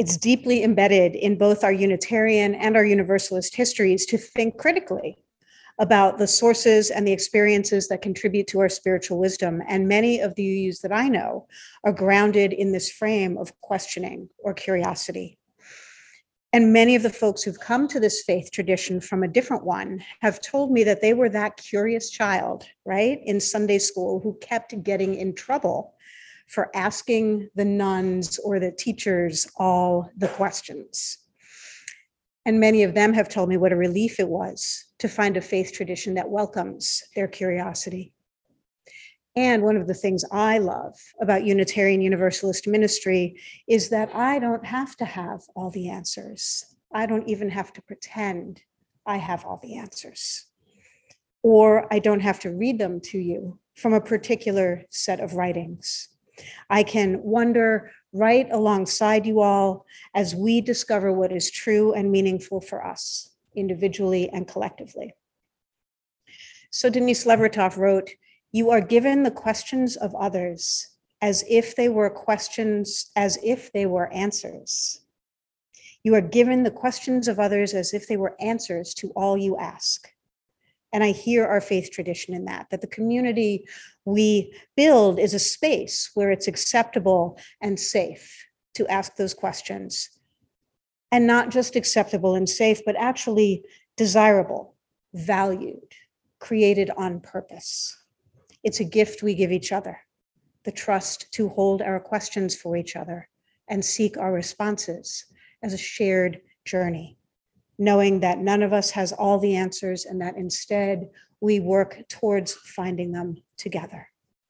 It's deeply embedded in both our Unitarian and our Universalist histories to think critically about the sources and the experiences that contribute to our spiritual wisdom. And many of the UUs that I know are grounded in this frame of questioning or curiosity. And many of the folks who've come to this faith tradition from a different one have told me that they were that curious child, right, in Sunday school who kept getting in trouble for asking the nuns or the teachers all the questions. And many of them have told me what a relief it was to find a faith tradition that welcomes their curiosity. And one of the things I love about Unitarian Universalist ministry is that I don't have to have all the answers. I don't even have to pretend I have all the answers. Or I don't have to read them to you from a particular set of writings. I can wonder right alongside you all as we discover what is true and meaningful for us, individually and collectively. So Denise Levertov wrote, "You are given the questions of others as if they were questions, as if they were answers. You are given the questions of others as if they were answers to all you ask." And I hear our faith tradition in that the community we build is a space where it's acceptable and safe to ask those questions. And not just acceptable and safe, but actually desirable, valued, created on purpose. It's a gift we give each other, the trust to hold our questions for each other and seek our responses as a shared journey, knowing that none of us has all the answers and that instead we work towards finding them together.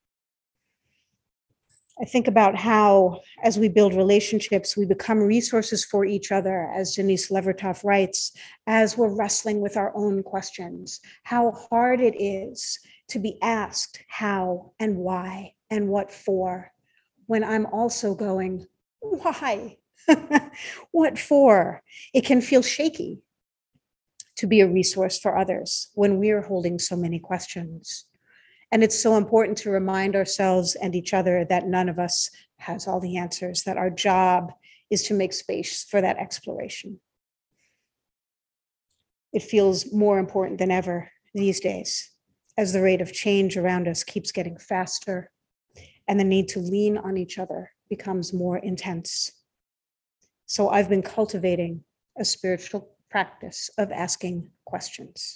I think about how, as we build relationships, we become resources for each other, as Denise Levertov writes, as we're wrestling with our own questions, how hard it is to be asked how and why and what for, when I'm also going, why? What for? It can feel shaky to be a resource for others when we're holding so many questions. And it's so important to remind ourselves and each other that none of us has all the answers, that our job is to make space for that exploration. It feels more important than ever these days as the rate of change around us keeps getting faster and the need to lean on each other becomes more intense. So I've been cultivating a spiritual practice of asking questions.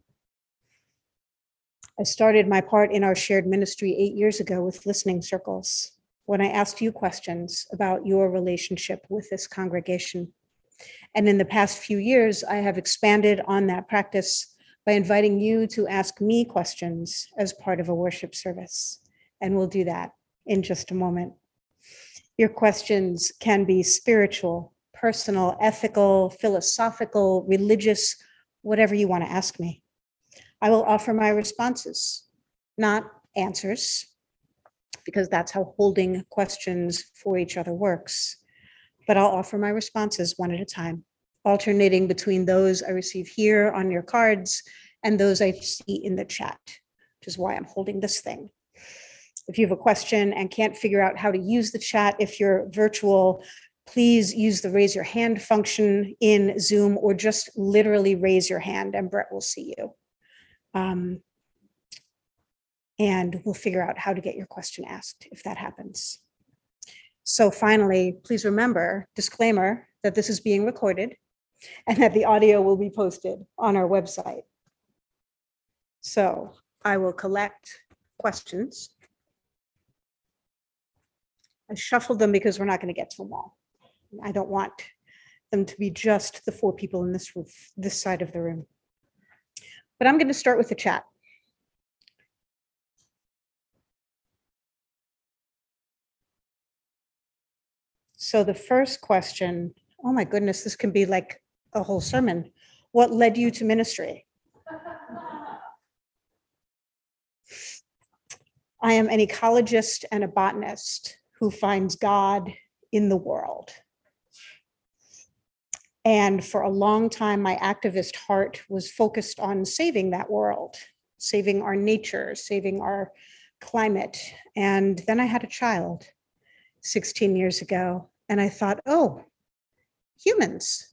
I started my part in our shared ministry 8 years ago with listening circles, when I asked you questions about your relationship with this congregation. And in the past few years, I have expanded on that practice by inviting you to ask me questions as part of a worship service. And we'll do that in just a moment. Your questions can be spiritual, personal, ethical, philosophical, religious, whatever you want to ask me. I will offer my responses, not answers, because that's how holding questions for each other works. But I'll offer my responses one at a time, alternating between those I receive here on your cards and those I see in the chat, which is why I'm holding this thing. If you have a question and can't figure out how to use the chat, if you're virtual, please use the raise your hand function in Zoom, or just literally raise your hand and Brett will see you. And we'll figure out how to get your question asked if that happens. So finally, please remember, disclaimer, that this is being recorded and that the audio will be posted on our website. So I will collect questions. I shuffled them because we're not going to get to them all. I don't want them to be just the 4 people in this room, this side of the room. But I'm going to start with the chat. So the first question, oh my goodness, this can be like a whole sermon. What led you to ministry? I am an ecologist and a botanist who finds God in the world. And for a long time, my activist heart was focused on saving that world, saving our nature, saving our climate. And then I had a child 16 years ago, and I thought, oh, humans.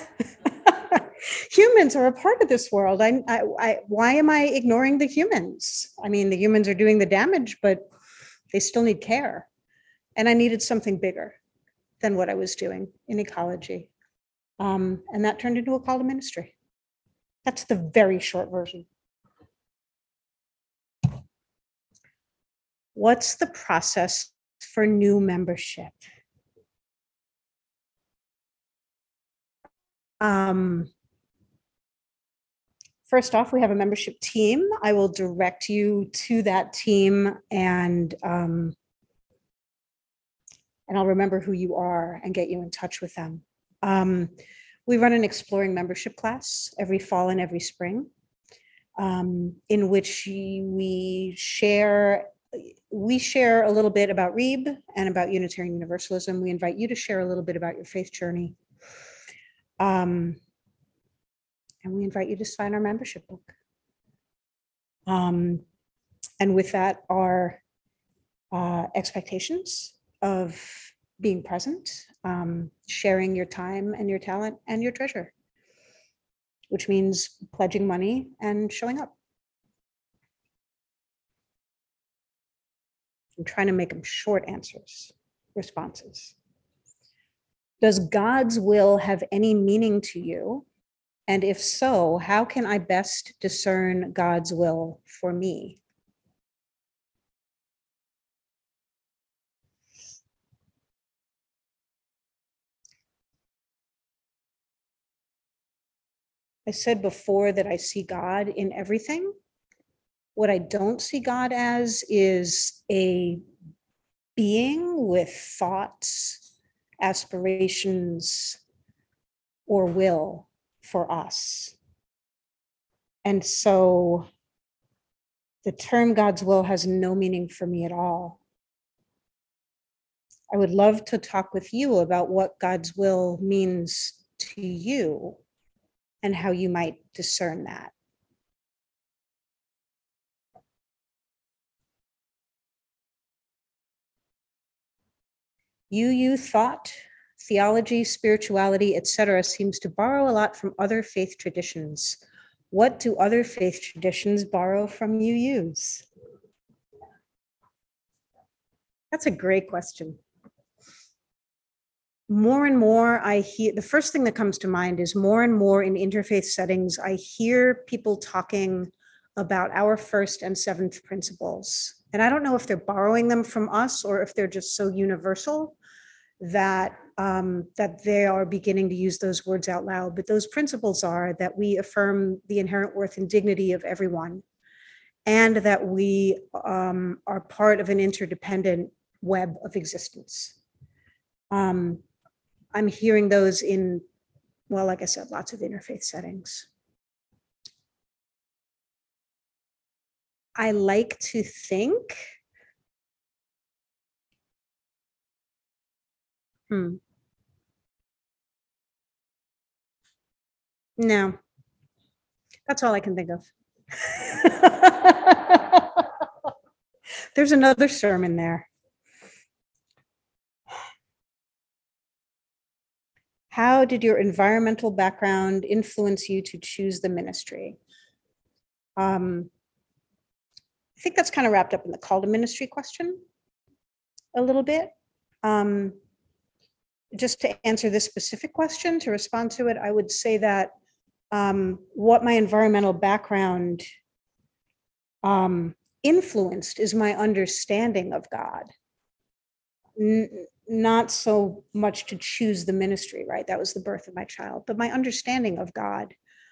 Humans are a part of this world. Why am I ignoring the humans? I mean, the humans are doing the damage, but they still need care. And I needed something bigger than what I was doing in ecology. And that turned into a call to ministry. That's the very short version. What's the process for new membership? First off, we have a membership team. I will direct you to that team, and I'll remember who you are and get you in touch with them. We run an exploring membership class every fall and every spring, in which we share a little bit about Reeb and about Unitarian Universalism. We invite you to share a little bit about your faith journey. And we invite you to sign our membership book. And with that are expectations of being present, sharing your time and your talent and your treasure, which means pledging money and showing up. I'm trying to make them short responses. Does God's will have any meaning to you? And if so, how can I best discern God's will for me? I said before that I see God in everything. What I don't see God as is a being with thoughts, aspirations, or will for us. And so the term God's will has no meaning for me at all. I would love to talk with you about what God's will means to you and how you might discern that. UU thought, theology, spirituality, etc., seems to borrow a lot from other faith traditions. What do other faith traditions borrow from UUs? That's a great question. More and more I hear, the first thing that comes to mind is more and more in interfaith settings, I hear people talking about our first and seventh principles. And I don't know if they're borrowing them from us or if they're just so universal that that they are beginning to use those words out loud. But those principles are that we affirm the inherent worth and dignity of everyone, and that we are part of an interdependent web of existence. I'm hearing those in, well, like I said, lots of interfaith settings. I like to think, no, that's all I can think of. There's another sermon there. How did your environmental background influence you to choose the ministry? I think that's kind of wrapped up in the call to ministry question a little bit. Just to answer this specific question, to respond to it, I would say that what my environmental background influenced is my understanding of God. Not so much to choose the ministry, right? That was the birth of my child, but my understanding of God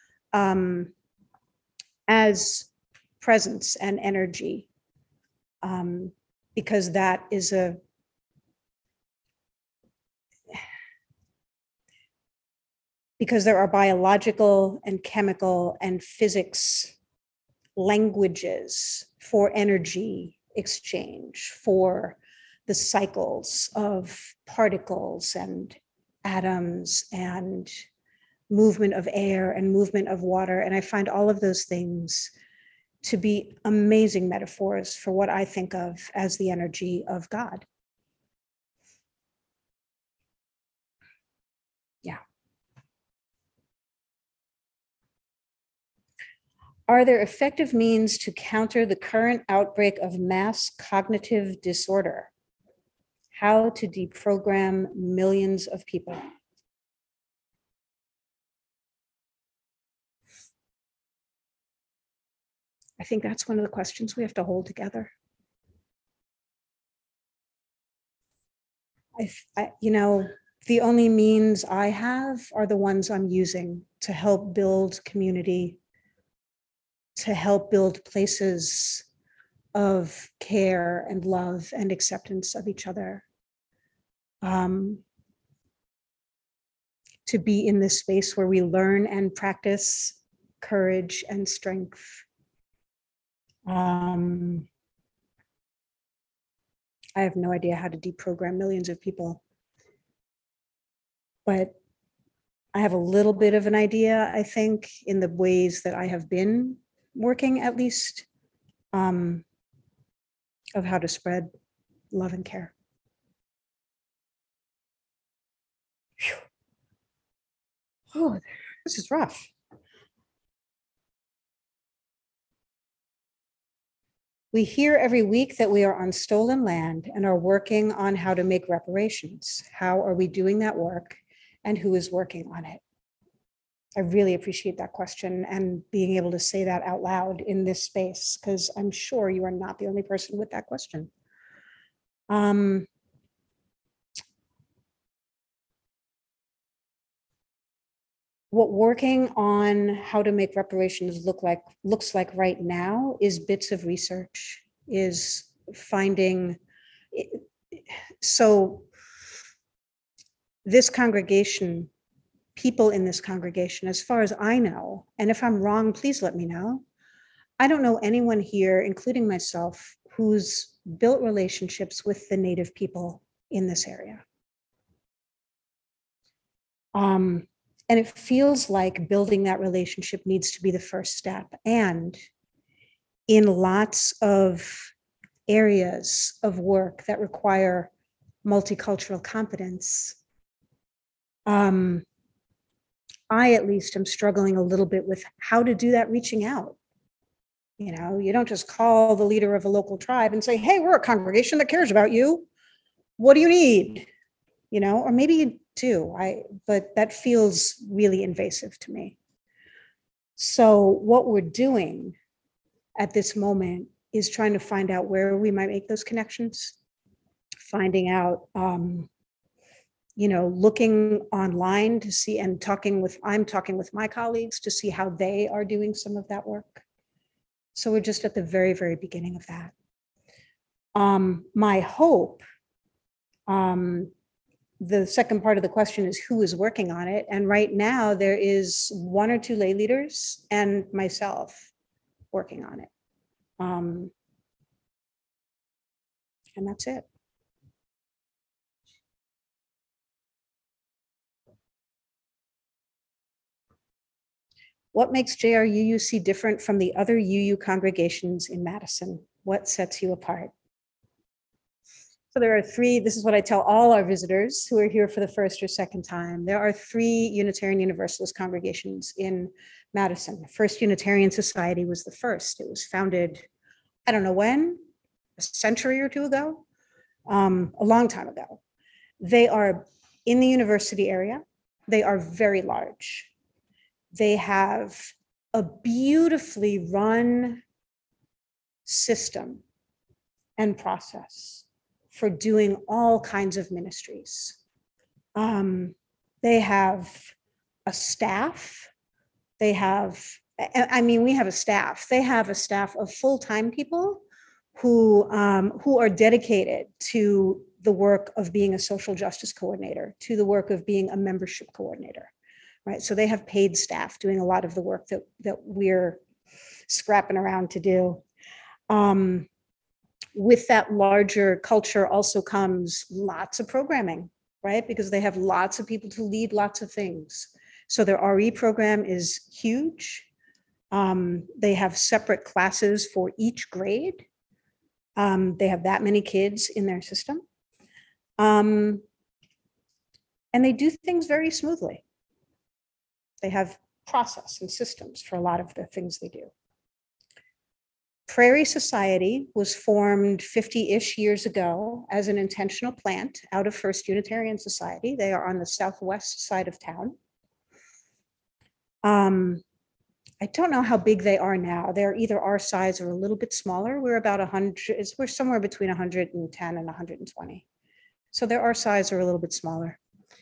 as presence and energy, because that is because there are biological and chemical and physics languages for energy exchange, for the cycles of particles and atoms and movement of air and movement of water. And I find all of those things to be amazing metaphors for what I think of as the energy of God. Yeah. Are there effective means to counter the current outbreak of mass cognitive disorder? How to deprogram millions of people? I think that's one of the questions we have to hold together. The only means I have are the ones I'm using to help build community, to help build places of care and love and acceptance of each other. To be in this space where we learn and practice courage and strength. I have no idea how to deprogram millions of people, but I have a little bit of an idea, I think, in the ways that I have been working, at least, of how to spread love and care. Whew. Oh, this is rough. We hear every week that we are on stolen land and are working on how to make reparations. How are we doing that work, and who is working on it? I really appreciate that question and being able to say that out loud in this space, because I'm sure you are not the only person with that question. What working on how to make reparations looks like right now is bits of research, is finding. So this congregation, people in this congregation, as far as I know, and if I'm wrong, please let me know. I don't know anyone here, including myself, who's built relationships with the Native people in this area. And it feels like building that relationship needs to be the first step. And in lots of areas of work that require multicultural competence, I at least am struggling a little bit with how to do that reaching out. You don't just call the leader of a local tribe and say, hey, we're a congregation that cares about you. What do you need? Or maybe you do, but that feels really invasive to me. So what we're doing at this moment is trying to find out where we might make those connections, finding out, looking online to see, and I'm talking with my colleagues to see how they are doing some of that work. So we're just at the very, very beginning of that. My hope, the second part of the question is who is working on it. And right now there is one or two lay leaders and myself working on it. And that's it. What makes JRUUC different from the other UU congregations in Madison? What sets you apart? So there are three, this is what I tell all our visitors who are here for the first or second time. There are three Unitarian Universalist congregations in Madison. First Unitarian Society was the first. It was founded, I don't know when, a century or two ago, a long time ago. They are in the university area. They are very large. They have a beautifully run system and process for doing all kinds of ministries. They have a staff. We have a staff. They have a staff of full-time people who are dedicated to the work of being a social justice coordinator, to the work of being a membership coordinator, right? So they have paid staff doing a lot of the work that we're scrapping around to do. With that larger culture also comes lots of programming, right? Because they have lots of people to lead lots of things. So their RE program is huge. They have separate classes for each grade. They have that many kids in their system. And they do things very smoothly. They have process and systems for a lot of the things they do. Prairie Society was formed 50-ish years ago as an intentional plant out of First Unitarian Society. They are on the southwest side of town. I don't know how big they are now. They're either our size or a little bit smaller. We're about 100, we're somewhere between 110 and 120. So they're our size or a little bit smaller.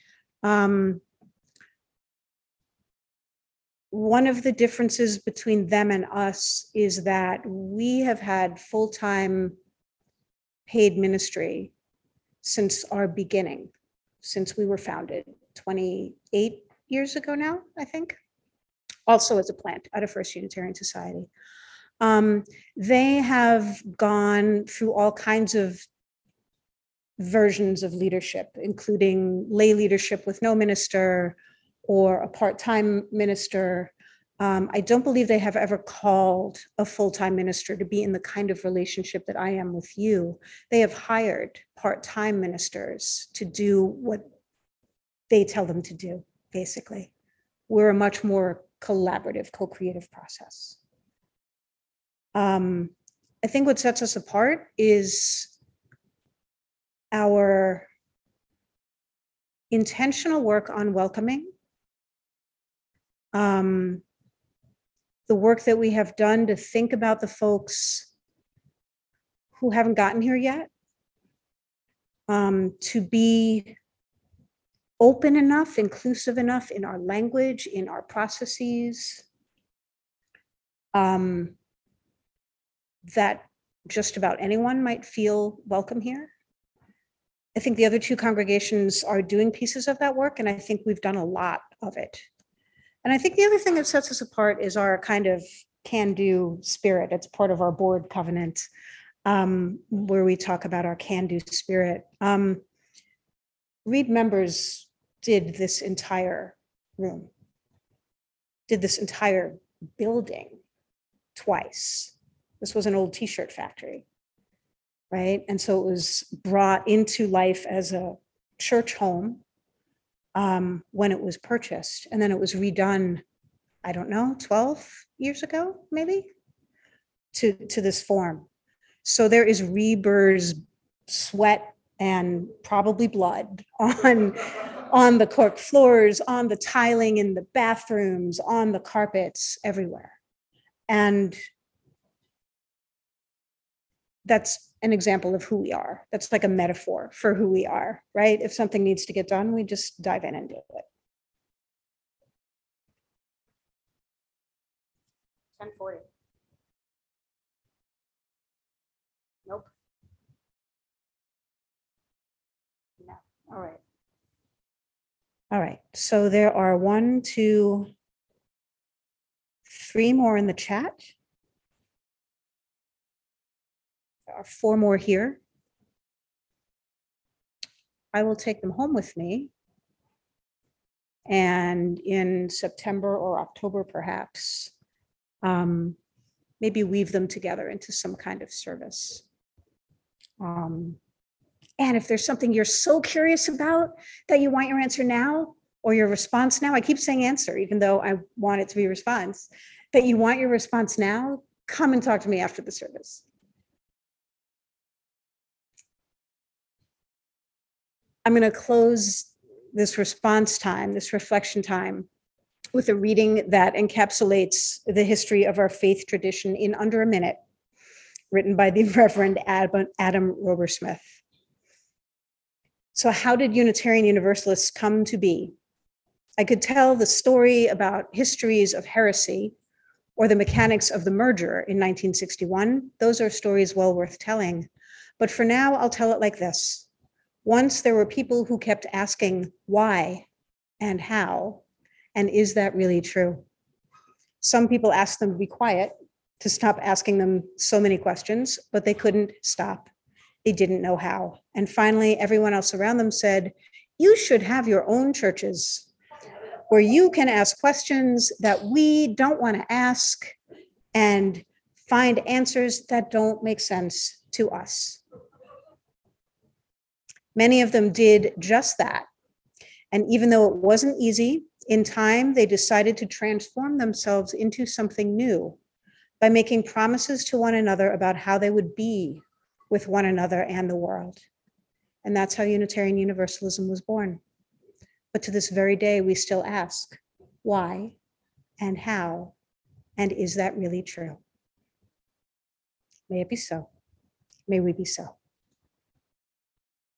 One of the differences between them and us is that we have had full-time paid ministry since our beginning, since we were founded 28 years ago now, I think. Also as a plant out of First Unitarian Society. They have gone through all kinds of versions of leadership, including lay leadership with no minister or a part-time minister. I don't believe they have ever called a full-time minister to be in the kind of relationship that I am with you. They have hired part-time ministers to do what they tell them to do, basically. We're a much more collaborative, co-creative process. I think what sets us apart is our intentional work on welcoming, the work that we have done to think about the folks who haven't gotten here yet, to be open enough, inclusive enough in our language, in our processes, that just about anyone might feel welcome here. I think the other two congregations are doing pieces of that work, and I think we've done a lot of it. And I think the other thing that sets us apart is our kind of can-do spirit. It's part of our board covenant, where we talk about our can-do spirit. Reed members did this entire room, did this entire building twice. This was an old t-shirt factory, right? And so it was brought into life as a church home when it was purchased. And then it was redone, I don't know, 12 years ago, maybe, to this form. So there is Reber's sweat and probably blood on the cork floors, on the tiling in the bathrooms, on the carpets, everywhere. And that's an example of who we are. That's like a metaphor for who we are, right? If something needs to get done, we just dive in and do it. 10:40. Nope. No. All right. All right. So there are 1, 2, 3 more in the chat. There are 4 more here. I will take them home with me. And in September or October, perhaps, maybe weave them together into some kind of service. And if there's something you're so curious about that you want your answer now or your response now, I keep saying answer, even though I want it to be response, that you want your response now, come and talk to me after the service. I'm going to close this response time, this reflection time, with a reading that encapsulates the history of our faith tradition in under a minute, written by the Reverend Adam Robersmith. So how did Unitarian Universalists come to be? I could tell the story about histories of heresy or the mechanics of the merger in 1961. Those are stories well worth telling. But for now, I'll tell it like this. Once there were people who kept asking why and how, and is that really true? Some people asked them to be quiet, to stop asking them so many questions, but they couldn't stop. They didn't know how. And finally, everyone else around them said, you should have your own churches where you can ask questions that we don't want to ask and find answers that don't make sense to us. Many of them did just that. And even though it wasn't easy, in time, they decided to transform themselves into something new by making promises to one another about how they would be with one another and the world. And that's how Unitarian Universalism was born. But to this very day, we still ask, why and how, and is that really true? May it be so. May we be so.